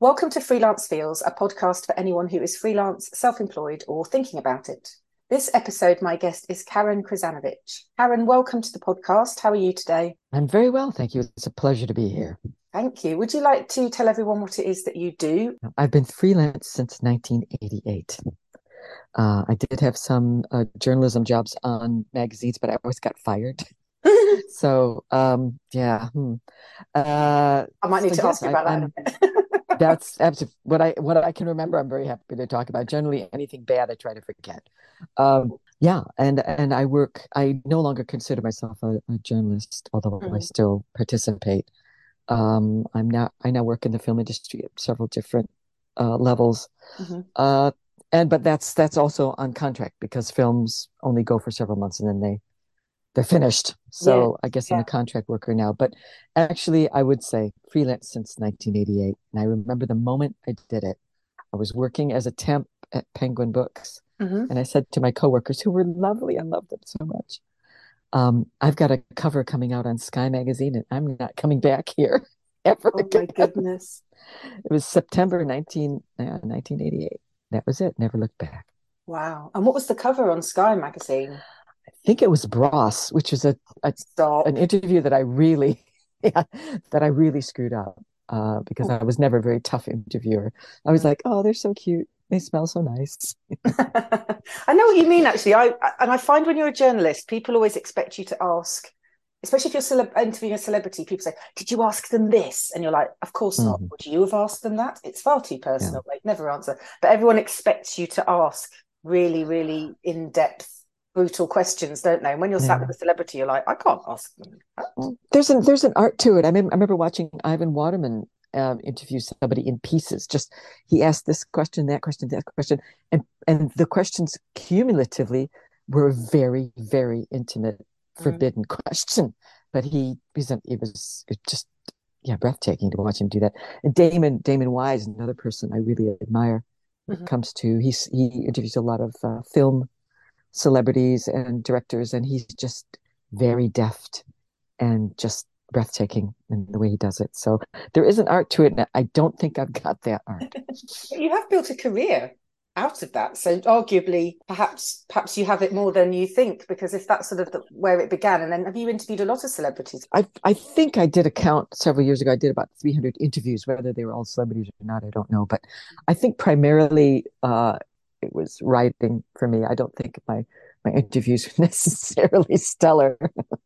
Welcome to Freelance Feels, a podcast for anyone who is freelance, self-employed, or thinking about it. This episode, my guest is Karen Krzanovich. Karen, welcome to the podcast. How are you today? I'm very well, thank you. It's a pleasure to be here. Thank you. Would you like to tell everyone what it is that you do? I've been freelance since 1988. I did have some journalism jobs on magazines, but I always got fired. So, yeah. I might need So to yes, ask you about that in I'm. a minute. That's absolutely what I can remember. I'm very happy to talk about. Generally, anything bad, I try to forget. Yeah, and I work. I no longer consider myself a journalist, although I Mm, still participate. I now work in the film industry at several different levels. mhm. Uh, but that's also on contract because films only go for several months and then they're finished. Yeah, So I guess I'm yeah. a contract worker now. But actually, I would say freelance since 1988. And I remember the moment I did it. I was working as a temp at Penguin Books, Mhm. and I said to my coworkers, who were lovely, I loved them so much. I've got a cover coming out on Sky Magazine, and I'm not coming back here ever Oh again. my goodness. It was September 1988. That was it. Never looked back. Wow. And what was the cover on Sky magazine? I think it was Bros, which is a an Stop. interview that I really, yeah, that I really screwed up because I was never a very tough interviewer. I was like, oh, they're so cute. They smell so nice. I know what you mean, actually. I find when you're a journalist, people always expect you to ask, especially if you're interviewing a celebrity. People say, "Did you ask them this?" And you're like, "Of course not. Mhm. Would you have asked them that? It's far too Yeah. personal. They'd never answer." But everyone expects you to ask really, really in-depth, brutal questions, don't they? And when you're sat with Yeah. a celebrity, you're like, "I can't ask them that." Well, there's an art to it. I remember watching Ivan Waterman interview somebody in pieces. Just he asked this question, that question, and the questions cumulatively were a very, very intimate, Mm, forbidden question. But it was just yeah, breathtaking to watch him do that. And Damon Wise, another person I really admire when it mhm. comes to he interviews a lot of film celebrities and directors, and he's just very deft and just breathtaking in the way he does it. So there is an art to it, and I don't think I've got that art. But you have built a career out of that. So arguably, perhaps you have it more than you think, because if that's sort of where it began, and then have you interviewed a lot of celebrities? I think I did a count several years ago. I did about 300 interviews, whether they were all celebrities or not, I don't know. But I think primarily it was writing for me. I don't think my interviews are necessarily stellar.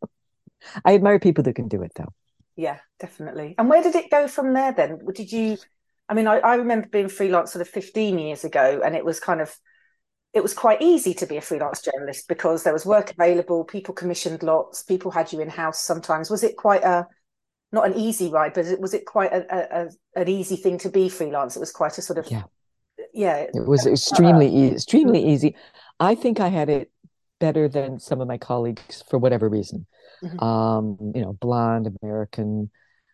I admire people that can do it, though. Yeah, definitely. And where did it go from there then? Did you, I mean, I remember being freelance sort of 15 years ago, and it was quite easy to be a freelance journalist because there was work available, people commissioned lots, people had you in house sometimes. Was it quite a, not an easy ride, but was it quite an easy thing to be freelance? It was quite a sort of, Yeah, yeah. it was extremely easy. I think I had it better than some of my colleagues for whatever reason. Mhm. Blonde, American,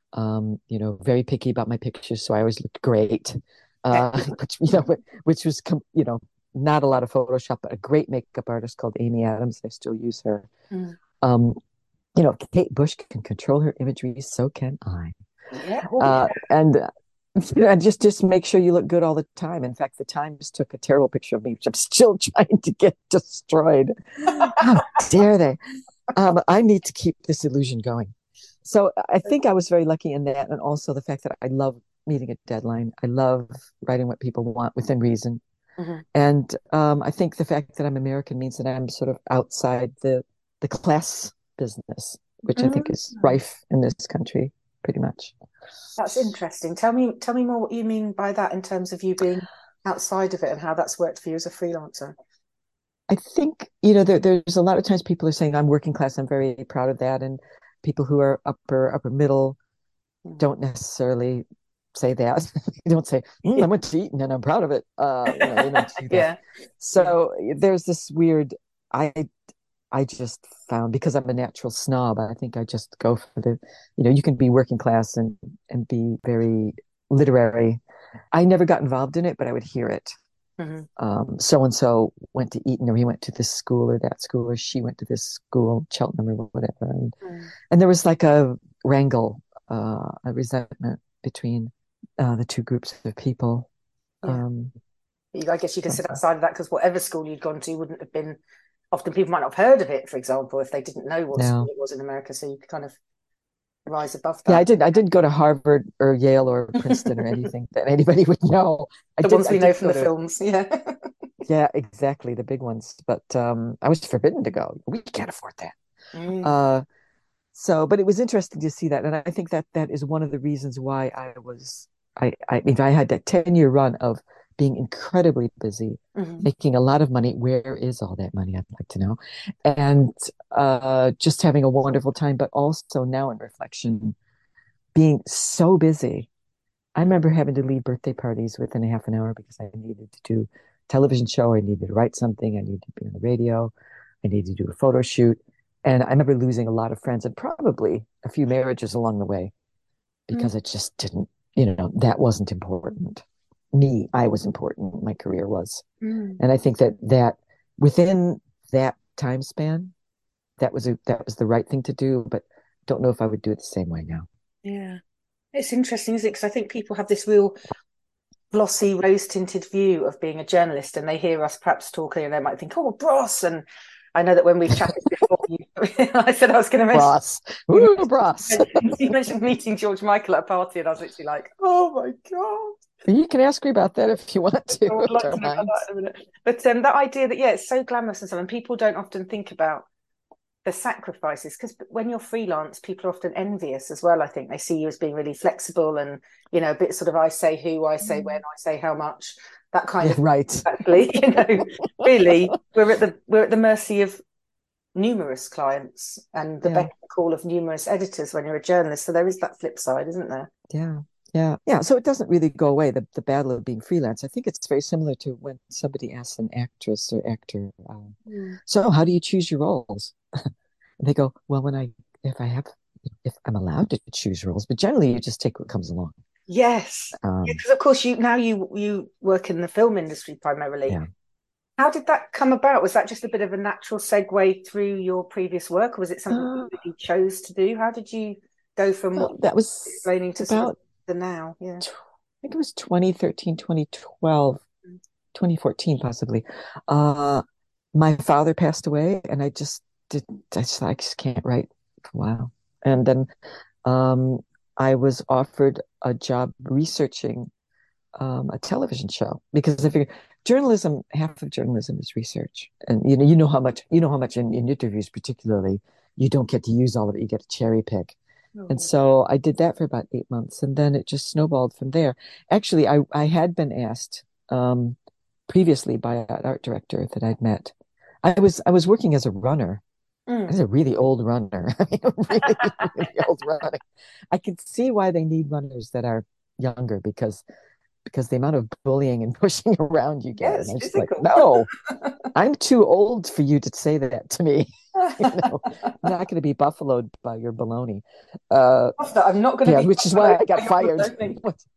very picky about my pictures, so I always looked great. Which which was not a lot of Photoshop, but a great makeup artist called Amy Adams. I still use her. Mm. Um, Kate Bush can control her imagery, so can I. Yeah. Oh, yeah. And and just make sure you look good all the time. In fact, the Times took a terrible picture of me, which I'm still trying to get destroyed. How dare they? I need to keep this illusion going. So I think I was very lucky in that, and also the fact that I love meeting a deadline. I love writing what people want within reason, Mhm. and I think the fact that I'm American means that I'm sort of outside the class business, which I think is Mm. rife in this country, pretty much. That's interesting. Tell me more what you mean by that in terms of you being outside of it and how that's worked for you as a freelancer. I think there's a lot of times people are saying I'm working class. I'm very proud of that, and people who are upper middle Mm. don't necessarily say that. They don't say, I went to Eton and I'm proud of it. They don't do that. Yeah, yeah. So there's this weird. I just found because I'm a natural snob. I think I just go for you can be working class and be very literary. I never got involved in it, but I would hear it. Mhm. So and so went to Eton, or he went to this school or that school, or she went to this school, Cheltenham or whatever, and Mm. there was like a wrangle, a resentment between the two groups of people. Yeah. I guess you could sit outside of that because whatever school you'd gone to wouldn't have been. Often people might not have heard of it, for example, if they didn't know what school No. it was in America. So you could kind of rise above Yeah, that. I didn't go to Harvard or Yale or Princeton or anything that anybody would know. The ones I we know did from go the to, films. Yeah. yeah, exactly, the big ones. But I was forbidden to go. We can't afford that. Mm. Uh, but it was interesting to see that, and I think that that is one of the reasons why I mean, I had that 10-year run of being incredibly busy, Mm-hmm. making a lot of money. Where is all that money? I'd like to know. And just having a wonderful time, but also now in reflection, being so busy. I remember having to leave birthday parties within a half an hour because I needed to do a television show, I needed to write something, I needed to be on the radio, I needed to do a photo shoot. And I remember losing a lot of friends and probably a few marriages along the way because it just didn't, that wasn't important. I was important. My career was. Mm. And I think that within that time span, that was the right thing to do, but don't know if I would do it the same way now. Yeah. It's interesting, isn't it? Because I think people have this real glossy, rose-tinted view of being a journalist, and they hear us perhaps talking, and they might think, "Oh, Bros." And I know that when we've chatted before, I said I was going to mention. Bros. Ooh, Bros. You mentioned meeting George Michael at a party, and I was literally like, "Oh my god." You can ask me about that if you want to. I would like to Don't know about mind. that in a minute. But that idea that, yeah, it's so glamorous and stuff, and people don't often think about the sacrifices, because when you're freelance, people are often envious as well. I think they see you as being really flexible and, a bit sort of I say who, I say when, I say how much, that kind Yeah, of right. actually, really we're at the mercy of numerous clients and the Yeah. beck and call of numerous editors when you're a journalist. So there is that flip side, isn't there? Yeah. Yeah. Yeah. So it doesn't really go away, the battle of being freelance. I think it's very similar to when somebody asks an actress or actor, so how do you choose your roles? And they go, well, if I have, if I'm allowed to choose roles, but generally you just take what comes along. Yes. Because of course you work in the film industry primarily. Yeah. How did that come about? Was that just a bit of a natural segue through your previous work, or was it something that you chose to do? How did you go from what that was explaining to sort of about the now? Yeah. I think it was 2013, 2012, 2014, possibly. My father passed away, and I just can't write for a while. And then um, I was offered a job researching a television show because I figured half of journalism is research, and you know how much in interviews, particularly, you don't get to use all of it. You get to cherry pick. And Oh. so I did that for about 8 months, and then it just snowballed from there. Actually, I had been asked previously by an art director that I'd met. I was working as a runner. I was a really old runner. I mean, really old runner. I can see why they need runners that are younger because the amount of bullying and pushing around you get. Yeah, And it's I'm just like, physical. no, I'm too old for you to say that to me. I'm not going to be buffaloed by your baloney. I'm not going to Yeah, be which is why I got by your fired. baloney.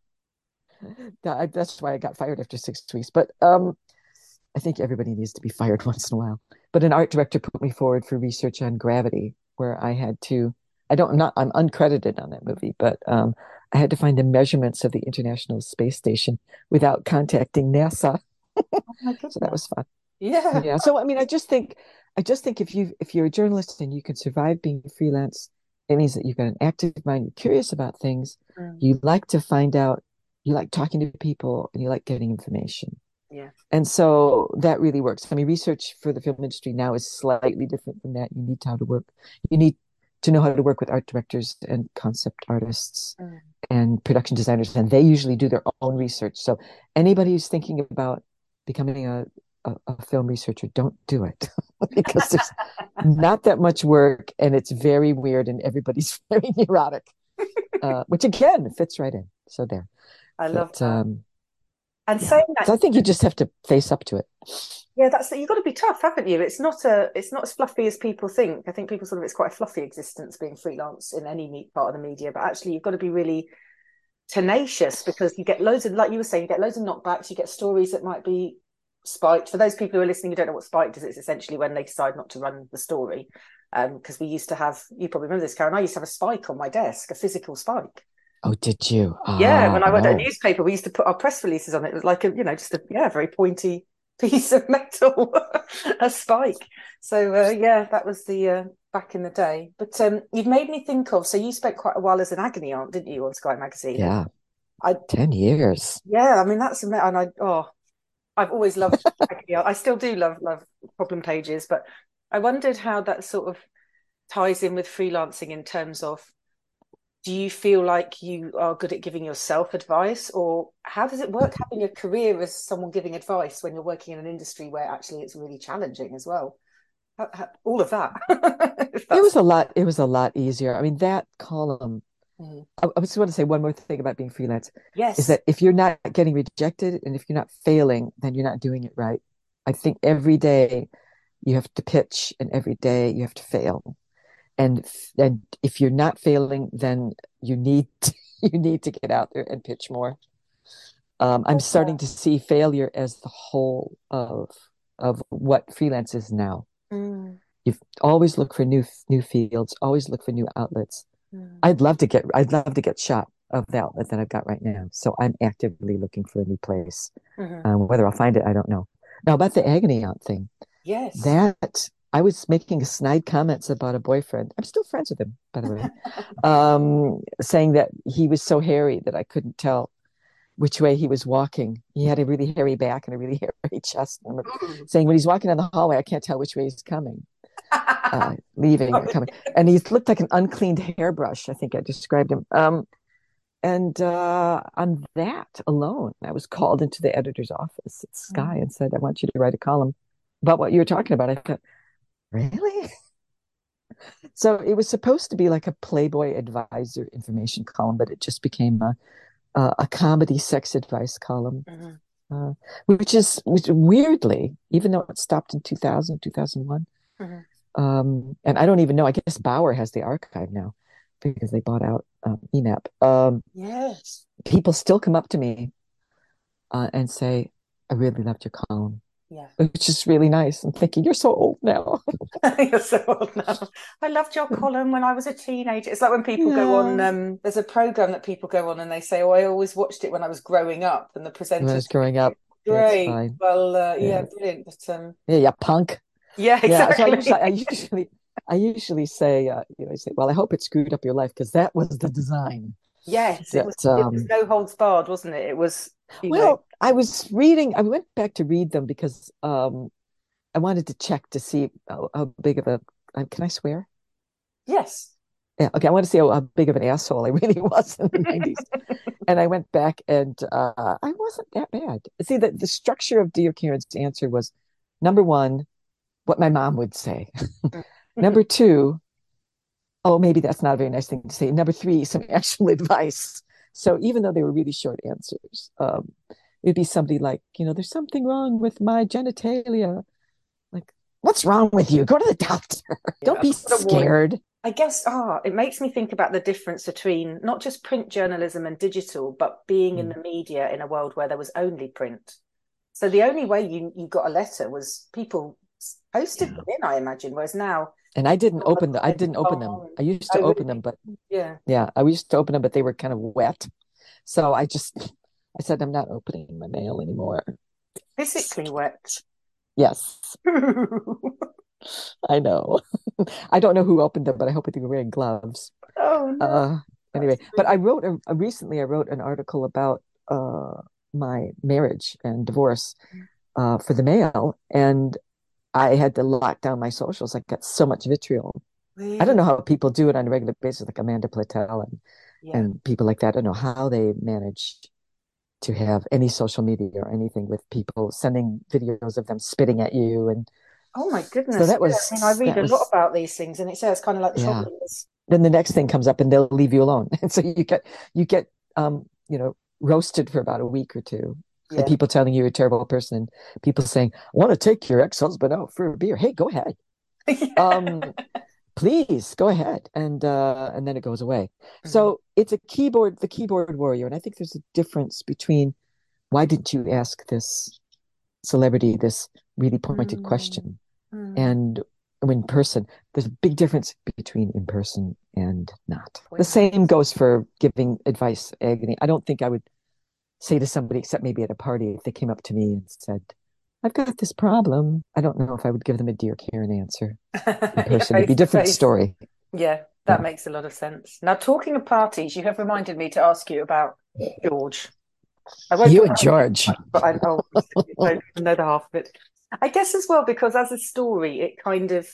That's why I got fired after 6 weeks. But I think everybody needs to be fired once in a while. But an art director put me forward for research on gravity, where I had to. I'm uncredited on that movie, but I had to find the measurements of the International Space Station without contacting NASA. Oh my So that goodness. was fun. Yeah. Yeah. So I mean, I just think if you're a journalist and you can survive being freelance, it means that you've got an active mind, you're curious about things, you like to find out, you like talking to people, and you like getting information. Yeah. And so that really works. I mean, research for the film industry now is slightly different from that. You need to how to work. You need to know how to work with art directors and concept artists and production designers, and they usually do their own research. So anybody who's thinking about becoming a film researcher, don't do it because there's not that much work and it's very weird and everybody's very neurotic, which again fits right in. So there. I love that. And Yeah. saying that, So I think you just have to face up to it. yeah, you've got to be tough, haven't you? It's not as fluffy as people think. I think people sort of it's quite a fluffy existence being freelance in any part of the media, but actually you've got to be really tenacious because you get loads of, like you were saying, you get loads of knockbacks, you get stories that might be spiked. For those people who are listening who don't know what spiked is, it's essentially when they decide not to run the story. Because we used to have, you probably remember this, Karen, I used to have a spike on my desk, a physical spike. Oh, did you? Yeah, when I worked at a No. newspaper, we used to put our press releases on it. It was like a, just a very pointy piece of metal, a spike. So yeah, that was the back in the day. But you've made me think of. So you spent quite a while as an agony aunt, didn't you, on Sky Magazine? And Yeah. I, 10 years. yeah, I mean and I've always loved agony aunt. I still do love problem pages, but I wondered how that sort of ties in with freelancing in terms of, do you feel like you are good at giving yourself advice, or how does it work having a career as someone giving advice when you're working in an industry where actually it's really challenging as well? All of that. If It that's was a lot, it was a lot easier. I mean, that column, Mhm. I just want to say one more thing about being freelance is Yes. that if you're not getting rejected and if you're not failing, then you're not doing it right. I think every day you have to pitch and every day you have to fail. And if you're not failing, then you need to, you need to get out there and pitch more. I'm starting to see failure as the whole of what freelance is now. Mm, You always look for new fields, always look for new outlets. mm, I'd love to get shot of the outlet that I've got right now. So I'm actively looking for a new place. mhm. Whether I'll find it, I don't know. Now about the agony aunt thing, Yes. that I was making snide comments about a boyfriend. I'm still friends with him, by the way. Saying that he was so hairy that I couldn't tell which way he was walking. He had a really hairy back and a really hairy chest. And I'm saying when he's walking down the hallway, I can't tell which way he's coming, leaving or coming. And he looked like an uncleaned hairbrush. I think I described him. And on that alone, I was called into the editor's office at Sky and said, I want you to write a column about what you were talking about. I thought, really? So it was supposed to be like a Playboy advisor information column, but it just became a comedy sex advice column, Mhm. uh, which weirdly, even though it stopped in 2000, 2001, Mhm. and I don't even know, I guess Bauer has the archive now because they bought out EMAP. Yes. People still come up to me and say, I really loved your column, Yeah. which is really nice. I'm thinking, you're so old now. You're so old now. I loved your column when I was a teenager. It's like when people go on, Yeah. there's a program that people go on and they say, "Oh, I always watched it when I was growing up," and the When I presenters, was growing up, that's great. fine. Well, yeah, Yeah. brilliant. But Yeah, yeah, punk. yeah, Yeah. So exactly. I usually say, I say, well, I hope it screwed up your life because that was the design. Yes, it was. That, It was no holds barred, wasn't it? It was, well, I was reading. I went back to read them because I wanted to check to see how big of a. Can I swear? yes. Yeah. Okay. I want to see how big of an asshole I really was in the 90s. And I went back and I wasn't that bad. See, the structure of Dear Karen's answer was number one, what my mom would say. Number two, oh, maybe that's not a very nice thing to say. Number three, some actual advice. So even though they were really short answers, it'd be somebody like, there's something wrong with my genitalia. Like, what's wrong with you? Go to the doctor. Don't Yeah, be what a warning. scared. I guess it makes me think about the difference between not just print journalism and digital, but being in Mm. the media in a world where there was only print. So the only way you got a letter was people posted Yeah. them in, I imagine. Whereas now, And I on didn't open them. phone. I used to Oh, open them, really? but Yeah. yeah, I used to open them, but they were kind of wet. So I said, I'm not opening my mail anymore. Physically wet. Yes, Oh I know. I don't know who opened them, but I hope they were wearing gloves. no, Uh, that's anyway, but creepy. recently I wrote an article about my marriage and divorce for the Mail, and I had to lock down my socials. I got so much vitriol. I don't Really? know how people do it on a regular basis, like Amanda Platel Yeah. and people like that. I don't know how they manage to have any social media or anything with people sending videos of them spitting at you. And Oh my so goodness. Yeah. I mean, I read that a lot was, about these things, and it says kind of like the yeah. troublemakers. Then the next thing comes up and they'll leave you alone. And so you get, roasted for about a week or two. And Yeah. people telling you you're a terrible person, and people saying, I want to take your ex-husband out for a beer. Hey, go ahead. Um, please go ahead. And then it goes away. Mhm. So it's the keyboard warrior. And I think there's a difference between why didn't you ask this celebrity this really pointed Mm, question? mm, And in person, there's a big difference between in person and not. The Point. same goes for giving advice, Agony. I don't think I would say to somebody, except maybe at a party, if they came up to me and said, I've got this problem. I don't know if I would give them a Dear Karen answer in Yeah, person. It'd be face a to different face. story. Yeah, that Yeah. makes a lot of sense. Now, talking of parties, you have reminded me to ask you about George. I won't You talk and about it too George. much, but I don't even know the half of it. I guess as well, because as a story, it kind of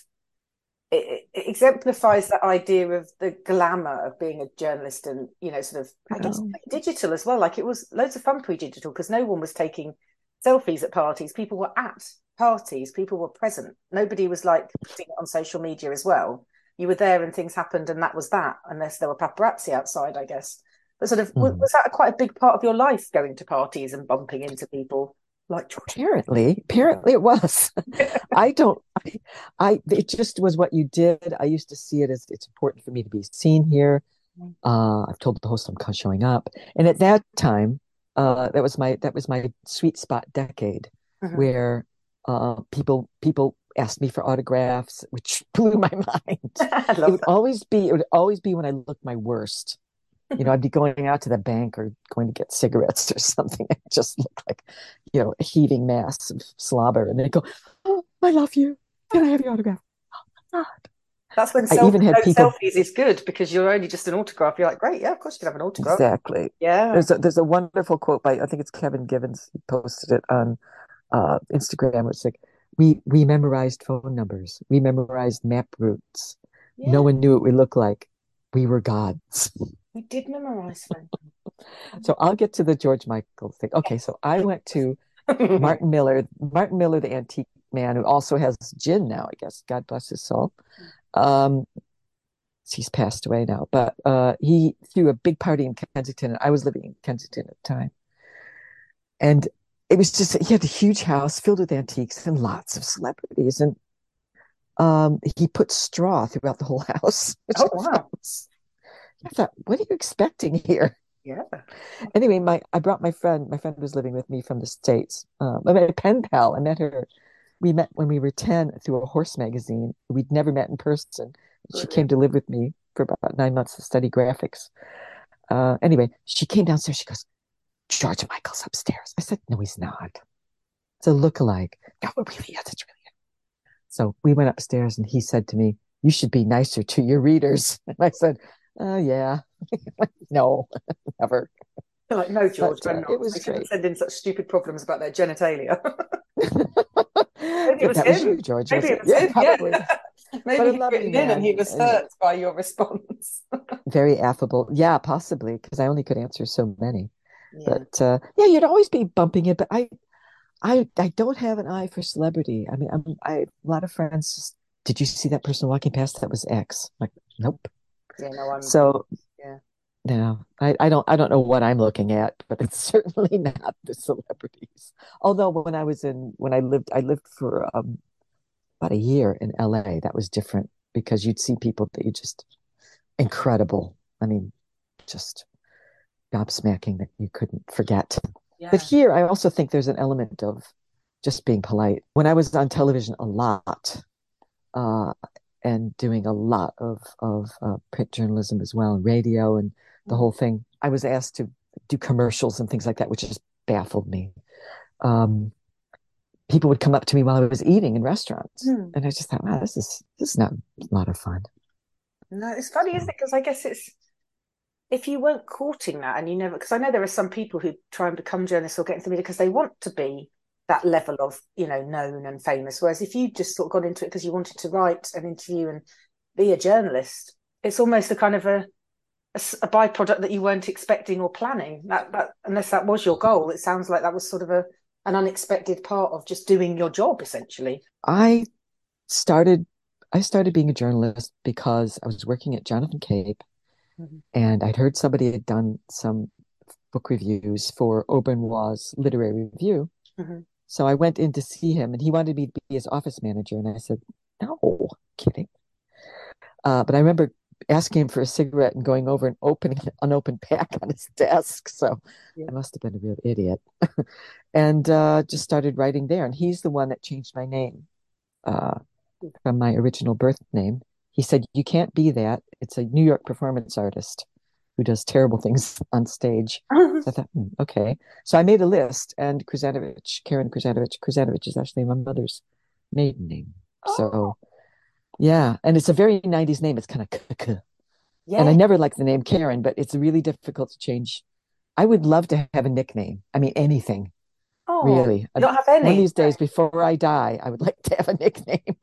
it exemplifies that idea of the glamour of being a journalist and, sort of, I guess, Oh. digital as well. Like it was loads of fun pre-digital because no one was taking selfies at parties. People were at parties, people were present. Nobody was like putting it on social media as well. You were there and things happened and that was that, unless there were paparazzi outside, I guess. But sort of, was Mhm. that quite a big part of your life, going to parties and bumping into people like George? Apparently it was. I don't, it just was what you did. I used to see it as it's important for me to be seen here. I've told the host I'm kind of showing up. And at that time, that was my sweet spot decade Mm-hmm. where, people asked me for autographs, which blew my mind. I love It would always be when I looked my worst. that. I'd be going out to the bank or going to get cigarettes or something. I just look like, a heaving mass of slobber. And they go, "Oh, I love you. Can I have your autograph?" God. That's when I even had no people, selfies is good because you're only just an autograph. You're like, great, yeah, of course you can have an autograph. exactly. Yeah. There's a wonderful quote by, I think it's Kevin Givens. He posted it on Instagram. It's like, we memorized phone numbers. We memorized map routes. No Yeah. one knew what we looked like. We were gods. We did memorize them. So I'll get to the George Michael thing. Okay, so I went to Martin Miller, the antique man who also has gin now, I guess. God bless his soul. Um, he's passed away now, but he threw a big party in Kensington, and I was living in Kensington at the time. And it was just, he had a huge house filled with antiques and lots of celebrities. And he put straw throughout the whole house, which Oh, wow. I thought, what are you expecting here? Yeah. Anyway, I brought my friend. My friend was living with me from the States. I met a pen pal. I met her. We met when we were 10 through a horse magazine. We'd never met in person. She came Brilliant. to live with me for about 9 months to study graphics. Anyway, she came downstairs. She goes, George Michael's upstairs. I said, no, he's not. It's a look-alike. No, it really is. It's really is. So we went upstairs and he said to me, you should be nicer to your readers. And I said, oh, yeah. No, never. You're like, no, George, But I'm not. it They was shouldn't great. send in such stupid problems about their genitalia. Maybe it But was that was you, him. George, Maybe was it it? was Yeah, him. Yeah. probably. But Maybe a he'd lovely written in and he man was and hurt by your response. very affable. Yeah, possibly, because I only could answer so many. Yeah. But yeah, you'd always be bumping it. But I don't have an eye for celebrity. I mean, a lot of friends just, did you see that person walking past? That was X. Like, nope. Yeah, no, So yeah. no, I don't know what I'm looking at, but it's certainly not the celebrities. Although I lived for about a year in LA. That was different because you'd see people that you just incredible. I mean, just gobsmacking that you couldn't forget. But Yeah. here, I also think there's an element of just being polite. When I was on television a lot, uh, and doing a lot of print journalism as well, and radio and the Mm. whole thing, I was asked to do commercials and things like that, which just baffled me. Um, People would come up to me while I was eating in restaurants, Mm. and I just thought, wow, this is not a lot of fun. No, it's funny, isn't So, it? Because I guess it's if you weren't courting that and you never, because I know there are some people who try and become journalists or get into the media because they want to be that level of, known and famous. Whereas if you just sort of got into it because you wanted to write an interview and be a journalist, it's almost a kind of a byproduct that you weren't expecting or planning. That unless that was your goal, it sounds like that was sort of an unexpected part of just doing your job essentially. I started I started being a journalist because I was working at Jonathan Cape, Mm-hmm. and I'd heard somebody had done some book reviews for Aubernois Literary Review. Mm-hmm. So I went in to see him, and he wanted me to be his office manager, and I said, "No, kidding." But I remember asking him for a cigarette and going over and opening an unopened pack on his desk. So Yeah. I must have been a real idiot, and just started writing there. And he's the one that changed my name. Uh, from my original birth name. He said, "You can't be that. It's a New York performance artist who does terrible things on stage." So I thought, okay. So I made a list, and Karen Kruzanovich is actually my mother's maiden name. Oh, So yeah, and it's a very 90s name. It's kind of, and I yeah. never liked the name Karen, but it's really difficult to change. I would love to have a nickname. I mean, anything, Oh, really. you don't have One of any? these days before I die, I would like to have a nickname.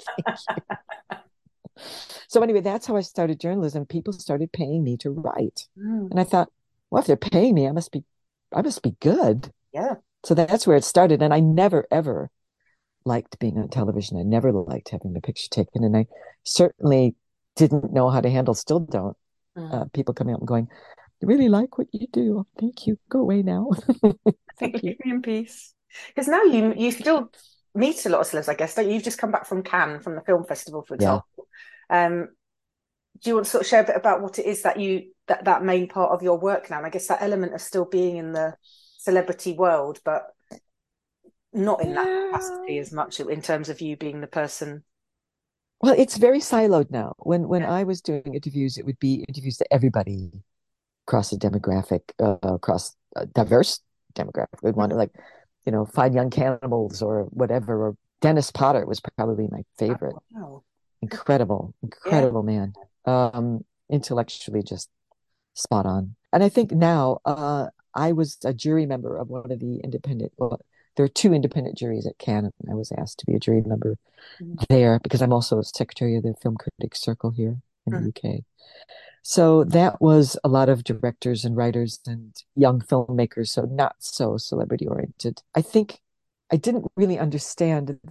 So anyway, that's how I started journalism. People started paying me to write. Mm, And I thought, well, if they're paying me, I must be good. yeah. So that's where it started. And I never ever liked being on television. I never liked having the picture taken. And I certainly didn't know how to handle, still don't, Mm. people coming up and going, "I really like what you do. Oh, thank you. Go away now." Thank you. Leave me in peace. Because now you still meet a lot of celebs, I guess, don't you? You've just come back from Cannes, from the film festival, for Yeah. example. Um, do you want to sort of share a bit about what it is that that main part of your work now? And I guess that element of still being in the celebrity world, but not in that Yeah. capacity as much in terms of you being the person. Well, it's very siloed now. When Yeah. I was doing interviews, it would be interviews to everybody across the demographic, across a diverse demographic. We'd want to, like, find young cannibals or whatever. Or Dennis Potter was probably my favorite. Oh, wow. Incredible, Yeah. incredible man. Intellectually just spot on. And I think now, I was a jury member of one of the independent. Well, there are two independent juries at Cannes, and I was asked to be a jury member Mm. there because I'm also secretary of the Film Critics Circle here in the Mm. UK. So that was a lot of directors and writers and young filmmakers, so not so celebrity oriented. I think I didn't really understand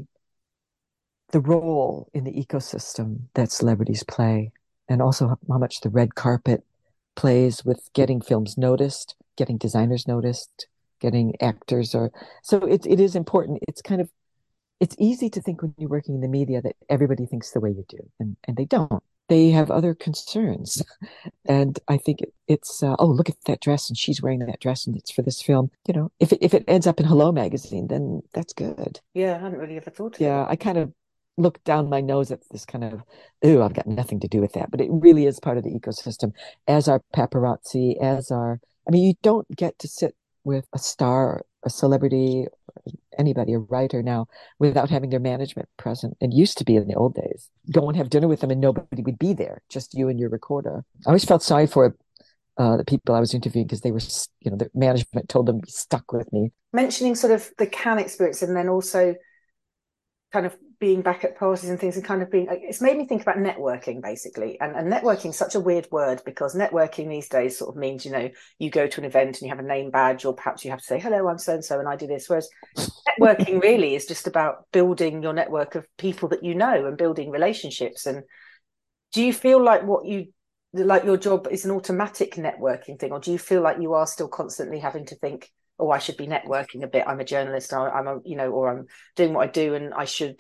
the role in the ecosystem that celebrities play, and also how much the red carpet plays with getting films noticed, getting designers noticed, getting actors. Or so it is important. It's easy to think when you're working in the media that everybody thinks the way you do, and they don't. They have other concerns. And I think it's oh, look at that dress, and she's wearing that dress, and it's for this film. If it ends up in Hello magazine, then that's good. Yeah, I hadn't really ever thought of it. Yeah, I kind of look down my nose at this kind of, ooh, I've got nothing to do with that. But it really is part of the ecosystem, as are paparazzi, I mean, you don't get to sit with a star, a celebrity, anybody, a writer now, without having their management present. It used to be in the old days. Go and have dinner with them and nobody would be there, just you and your recorder. I always felt sorry for the people I was interviewing because they were, their management told them to be stuck with me. Mentioning sort of the Cannes experience and then also kind of being back at parties and things and kind of being, it's made me think about networking basically. And networking is such a weird word because networking these days sort of means, you go to an event and you have a name badge, or perhaps you have to say, hello, I'm so and so and I do this. Whereas networking really is just about building your network of people that you know and building relationships. And do you feel like your job is an automatic networking thing, or do you feel like you are still constantly having to think, oh, I should be networking a bit. I'm a journalist. Or I'm doing what I do, and I should.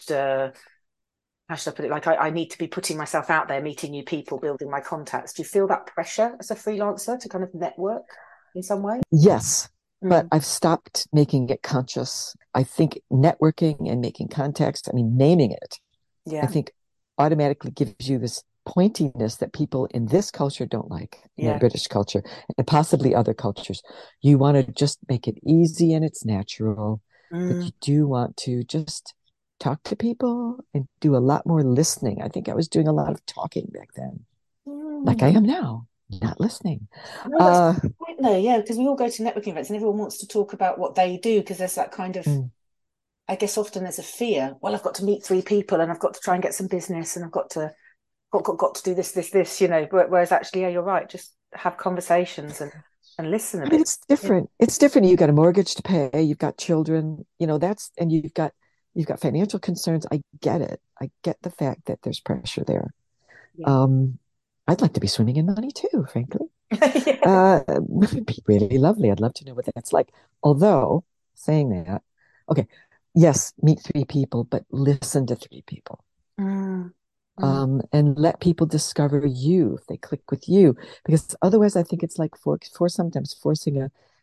How should I put it? Like I need to be putting myself out there, meeting new people, building my contacts. Do you feel that pressure as a freelancer to kind of network in some way? Yes, but Mm. I've stopped making it conscious. I think networking and making contacts, I mean, naming it, I Yeah, think automatically gives you this pointiness that people in this culture don't like, in the yeah. British culture, and possibly other cultures. You want to just make it easy and it's natural, but Mm. you do want to just talk to people and do a lot more listening. I think I was doing a lot of talking back then, like Mm. I am now, not listening. No, that's Uh, right there. Yeah, because we all go to networking events and everyone wants to talk about what they do because there's that kind of, mm, I guess often there's a fear. Well, I've got to meet three people and I've got to try and get some business and I've got to do this. Whereas actually, yeah, you're right. Just have conversations and listen a I mean, bit. it's Yeah. different. It's different. You've got a mortgage to pay. You've got children. And you've got financial concerns. I get it. I get the fact that there's pressure there. Yeah. Um, I'd like to be swimming in money too, frankly. Yeah. It'd be really lovely. I'd love to know what that's like. Although, saying that, okay, yes, meet three people, but listen to three people. Mm, mm, And let people discover you if they click with you, because otherwise, I think it's like for sometimes forcing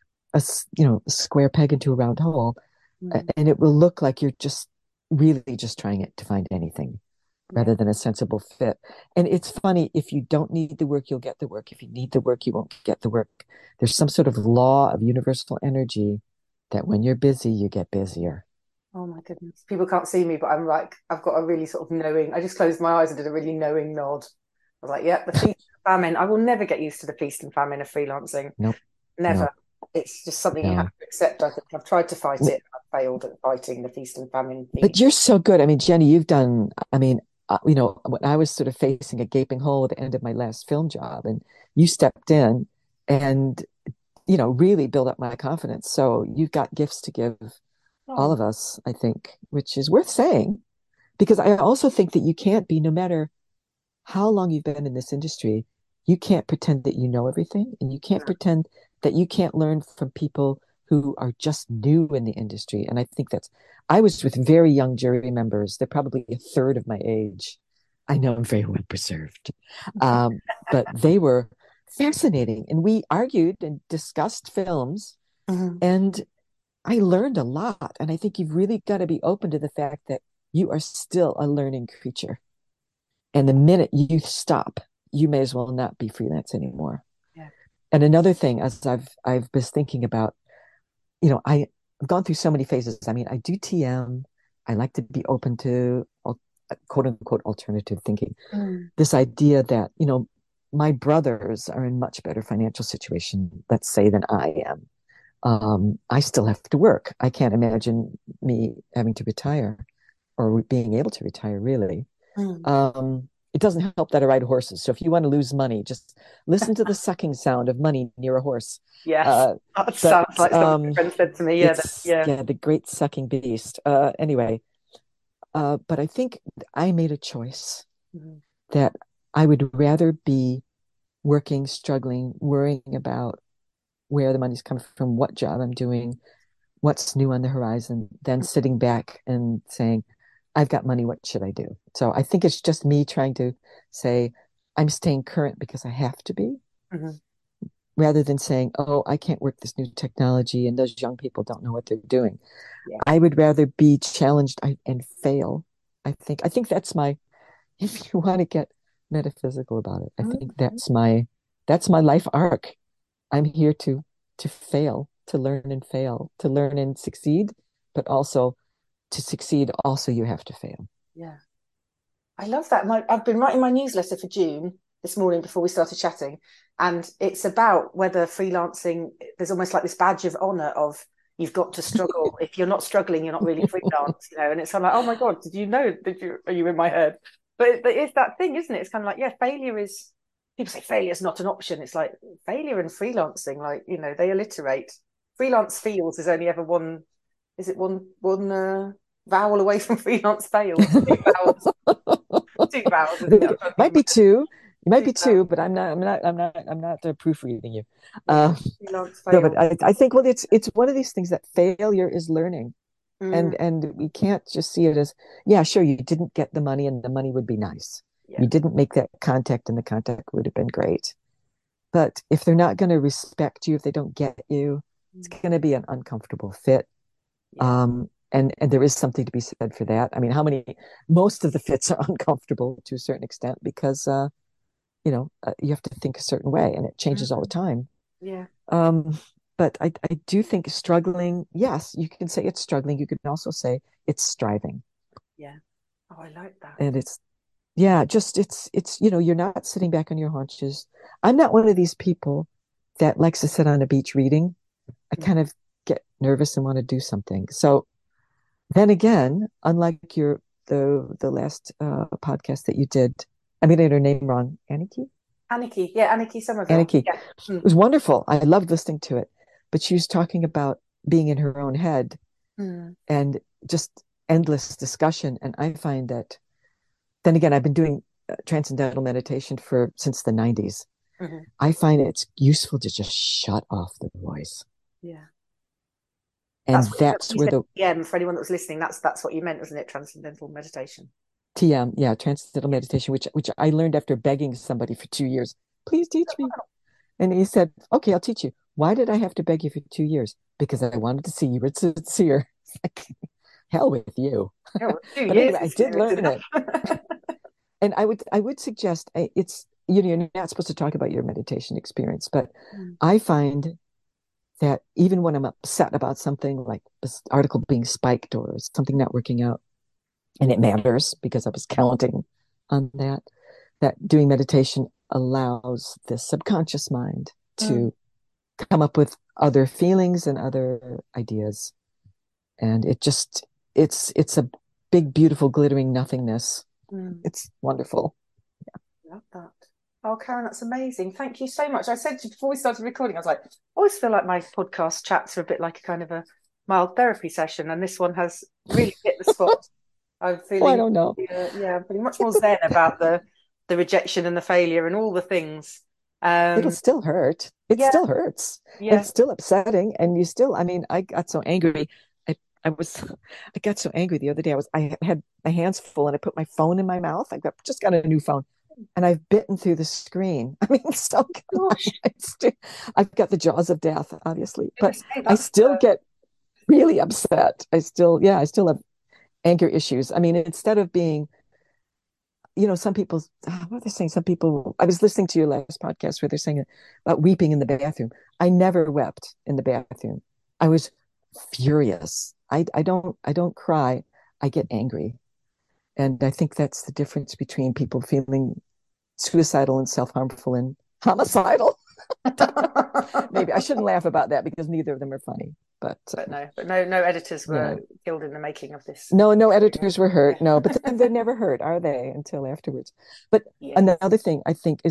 a square peg into a round hole, mm. and it will look like you're just really just trying it to find anything. Yeah. rather than a sensible fit. And it's funny, if you don't need the work, you'll get the work. If you need the work, you won't get the work. There's some sort of law of universal energy that when you're busy, you get busier. Oh my goodness. People can't see me, but I'm like, I've got a really sort of knowing. I just closed my eyes and did a really knowing nod. I was like, yeah, the feast and famine. I will never get used to the feast and famine of freelancing. Nope, Never. no, It's just something you have no. to accept. I think I've tried to fight it. I've failed at fighting the feast and famine thing. But you're so good. I mean, Jenny, you've done, I mean, when I was sort of facing a gaping hole at the end of my last film job, and you stepped in and, really built up my confidence. So you've got gifts to give all Oh, of us, I think, which is worth saying, because I also think that you can't be, no matter how long you've been in this industry, you can't pretend that you know everything, and you can't no. pretend that you can't learn from people who are just new in the industry. And I think I was with very young jury members. They're probably a third of my age. I know I'm very well preserved. But they were fascinating. And we argued and discussed films, Mhm. and I learned a lot. And I think you've really got to be open to the fact that you are still a learning creature. And the minute you stop, you may as well not be freelance anymore. Yeah. And another thing, as I've been thinking about, I've gone through so many phases. I mean, I do TM. I like to be open to quote unquote alternative thinking. Mm. This idea that, my brothers are in much better financial situation, let's say, than I am. I still have to work. I can't imagine me having to retire or being able to retire, really. Mm. It doesn't help that I ride horses. So if you want to lose money, just listen to the sucking sound of money near a horse. Yes. Uh, That but sounds like something my friend said to me. Yeah. it's Yeah. yeah, the great sucking beast. Anyway, but I think I made a choice Mhm. that I would rather be working, struggling, worrying about where the money's coming from, what job I'm doing, what's new on the horizon, than sitting back and saying, I've got money, what should I do? So I think it's just me trying to say, I'm staying current because I have to be, Mhm. rather than saying, oh, I can't work this new technology and those young people don't know what they're doing. Yeah. I would rather be challenged and fail. I think that's my, if you want to get metaphysical about it, I think Mhm. that's my life arc. I'm here to fail, to learn and fail, to learn and succeed, but also to succeed, also you have to fail. Yeah. I love that. I've been writing my newsletter for June this morning before we started chatting, and it's about whether freelancing, there's almost like this badge of honor of you've got to struggle. If you're not struggling, you're not really freelance, And it's kind of like, oh my God, did you know? Are you in my head? But it's that thing, isn't it? It's kind of like, yeah, failure is, people say failure is not an option. It's like failure and freelancing, like, they alliterate. Freelance feels is only ever one, is it one vowel away from freelance fails? Two vowels. Two vowels, isn't it? It might be two. It might Two be vowels. two, but I'm not proofreading you. Yeah. Uh, Freelance no, but fail. I think, well, it's one of these things that failure is learning, Mm, and we can't just see it as, yeah, sure, you didn't get the money and the money would be nice. yeah. You didn't make that contact and the contact would have been great. But if they're not going to respect you, if they don't get you, it's Mm, going to be an uncomfortable fit. yeah. And there is something to be said for that. I mean, most of the fits are uncomfortable to a certain extent because, you have to think a certain way and it changes all the Mm, time. yeah. Um, but I do think struggling, yes, you can say it's struggling. You can also say it's striving. Yeah. Oh, I like that. And yeah, just you're not sitting back on your haunches. I'm not one of these people that likes to sit on a beach reading. I Mm. kind of get nervous and want to do something. So then again, unlike the last podcast that you did, I'm going to get her name wrong. Aniki? Anarchy. Yeah, Anarchy Somerville. Aniki. Yeah. It Mm, was wonderful. I loved listening to it. But she was talking about being in her own head mm, and just endless discussion. And I find that, then again, I've been doing transcendental meditation since the 90s. mhm. I find it's useful to just shut off the voice. Yeah. And That's what that's you where said. the Yeah, for anyone that was listening, that's what you meant, wasn't it? Transcendental meditation. TM, yeah, transcendental meditation, which I learned after begging somebody for 2 years. Please teach me. And he said, okay, I'll teach you. Why did I have to beg you for 2 years? Because I wanted to see you were sincere. Hell with you. Yeah, well, two But years anyway, I is did serious learn enough. it. And I would suggest it's, you're not supposed to talk about your meditation experience, but I find that even when I'm upset about something like this article being spiked or something not working out, and it matters because I was counting on that doing meditation allows the subconscious mind to come up with other feelings and other ideas. And it's a big, beautiful, glittering nothingness. It's wonderful. Yeah. Love that. Oh, Karen, that's amazing. Thank you so much. I said to you before we started recording, I was like, I always feel like my podcast chats are a bit like a kind of a mild therapy session, and this one has really hit the spot. I'm feeling, I don't know. I'm feeling much more zen about the rejection and the failure and all the things. It'll still hurt. It still hurts. Yeah. It's still upsetting, and you still. I mean, I got so angry. I got so angry the other day. I had my hands full, and I put my phone in my mouth. Just got a new phone, and I've bitten through the screen. I mean, so gosh, I've got the jaws of death, obviously, but I still get really upset. I still have anger issues. I mean, instead of being, some people, what are they saying? Some people, I was listening to your last podcast where they're saying about weeping in the bathroom. I never wept in the bathroom. I was furious. I don't cry. I get angry. And I think that's the difference between people feeling suicidal and self-harmful and homicidal. Maybe I shouldn't laugh about that because neither of them are funny. But no editors were killed in the making of this. No editors were hurt. No, but they're never hurt, are they? Until afterwards. But another thing I think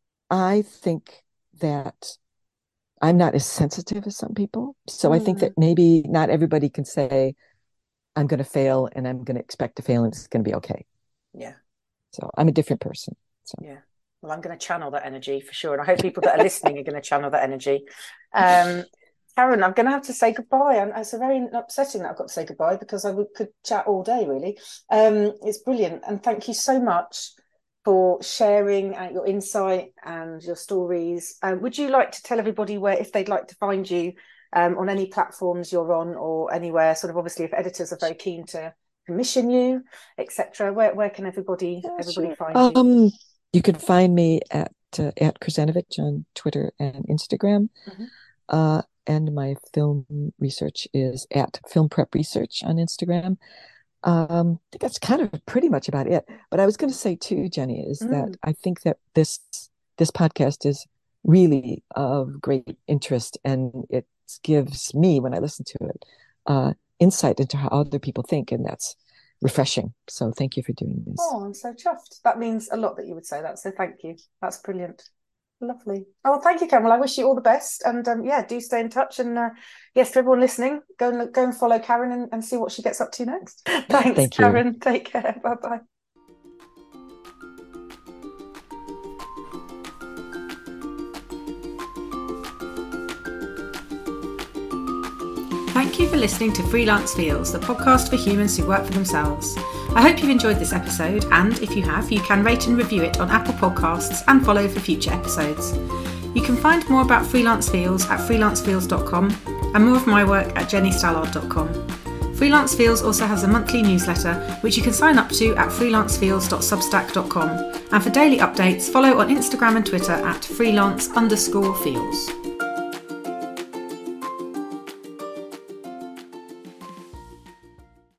that I'm not as sensitive as some people. So I think that maybe not everybody can say, I'm going to fail and I'm going to expect to fail and it's going to be okay. Yeah. So I'm a different person. So. Yeah. Well, I'm going to channel that energy for sure. And I hope people that are listening are going to channel that energy. Karen, I'm going to have to say goodbye. And it's very upsetting that I've got to say goodbye because I could chat all day, really. It's brilliant. And thank you so much for sharing your insight and your stories. Would you like to tell everybody if they'd like to find you on any platforms you're on or anywhere, sort of obviously if editors are very keen to commission you, etc. Where can everybody find you? You can find me at Krzanovich on Twitter and Instagram. And my film research is at Film Prep Research on Instagram. I think that's kind of pretty much about it. But I was going to say too, Jenny, is that I think that this podcast is really of great interest, and it gives me, when I listen to it, insight into how other people think, and that's refreshing. So thank you for doing this. Oh, I'm so chuffed. That means a lot that you would say that. So thank you. That's brilliant. Lovely. Oh, well, thank you, Karen. Well, I wish you all the best, and do stay in touch. And yes, to everyone listening, go and follow Karen and see what she gets up to next. Thanks, Thank Karen. You. Take care. Bye-bye. Thank you for listening to Freelance Feels, the podcast for humans who work for themselves. I hope you've enjoyed this episode, and if you have, you can rate and review it on Apple Podcasts and follow for future episodes. You can find more about Freelance Feels at freelancefeels.com and more of my work at jennystallard.com. Freelance Feels also has a monthly newsletter which you can sign up to at freelancefeels.substack.com, and for daily updates follow on Instagram and Twitter at freelance_feels.